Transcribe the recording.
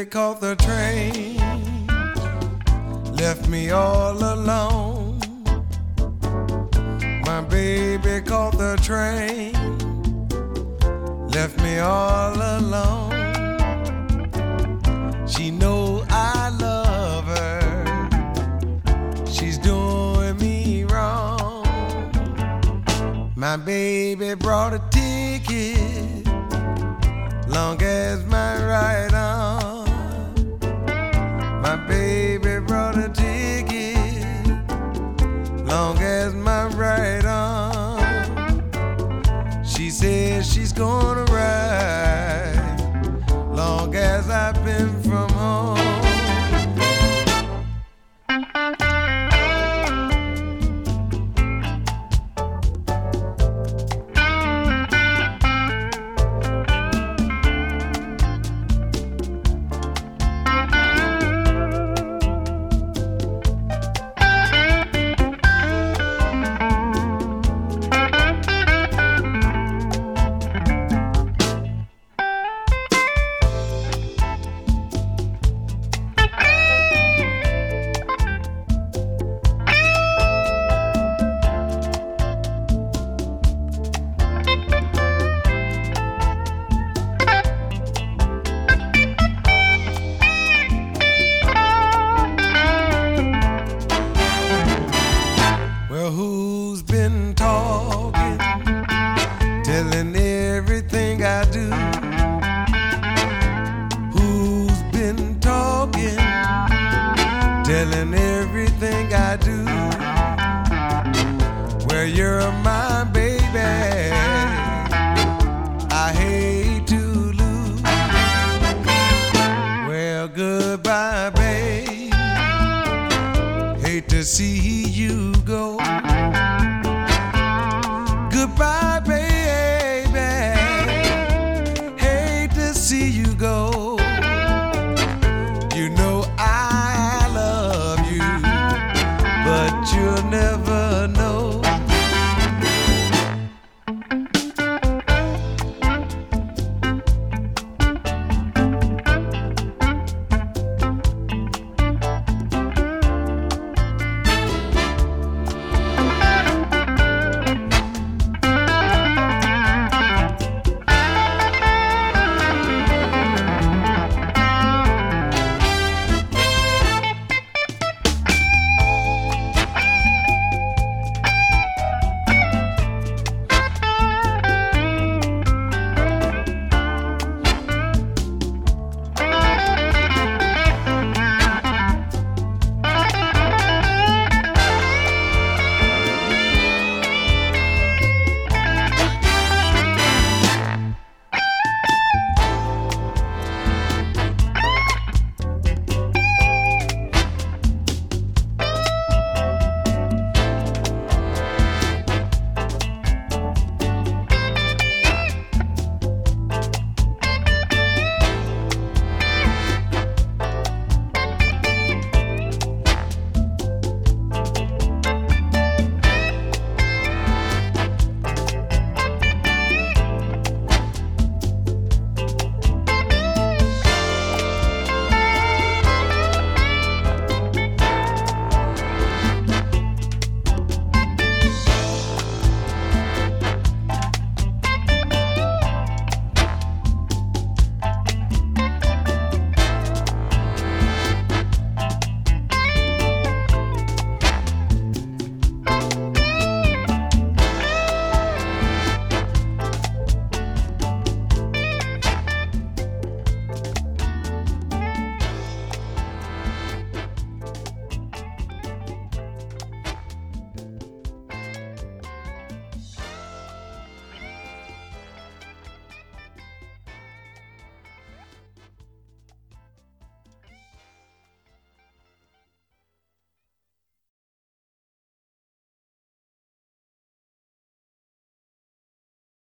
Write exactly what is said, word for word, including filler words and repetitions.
caught the train, left me all alone. My baby caught the train, left me all alone. She know I love her, she's doing me wrong. My baby brought a ticket, long as my right arm. My baby brought a ticket, long as my right arm. She says she's gonna ride, long as I've been from home. Well, who's been talking, telling everything I do? Who's been talking, telling everything I do? Well, you're my baby, I hate to lose. Well, goodbye, babe, hate to see you go. Goodbye, baby, hate to see you go. You know I love you, but you'll never know.